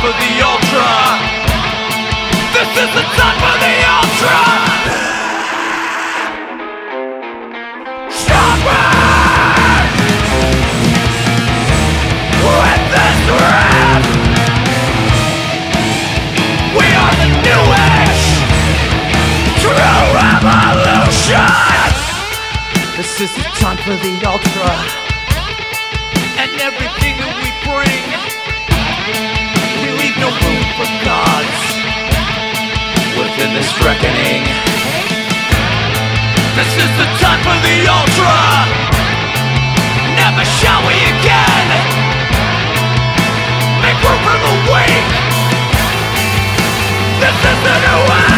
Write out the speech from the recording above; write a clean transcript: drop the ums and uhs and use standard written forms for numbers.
for the ultra. This is the time for the ultra. Stronger with this riff. We are the new age. True revolution. This is the time for the ultra. And everything that we bring, we leave no room for gods within this reckoning. This is the time for the ultra. Never shall we again make room for the weak. This is the new age.